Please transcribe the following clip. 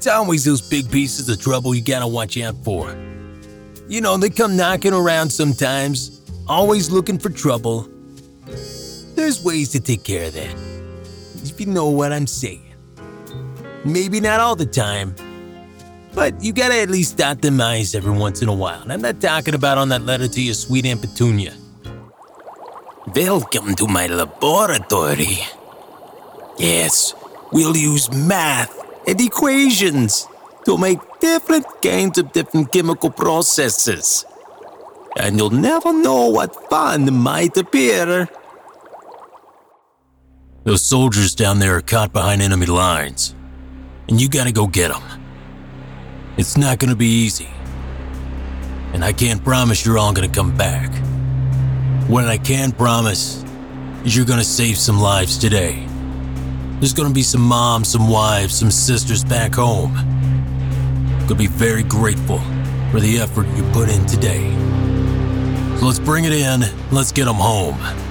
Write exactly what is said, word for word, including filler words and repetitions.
It's always those big pieces of trouble you gotta watch out for. You know, they come knocking around sometimes, always looking for trouble. There's ways to take care of that, if you know what I'm saying. Maybe not all the time, but you gotta at least dot them I's every once in a while. And I'm not talking about on that letter to your sweet Aunt Petunia. Welcome to my laboratory. Yes, we'll use math and equations to make different kinds of different chemical processes. And you'll never know what fun might appear. Those soldiers down there are caught behind enemy lines, and you gotta go get them. It's not gonna be easy, and I can't promise you're all gonna come back. What I can promise is you're gonna save some lives today. There's gonna be some moms, some wives, some sisters back home. Gonna be very grateful for the effort you put in today. So let's bring it in, let's get them home.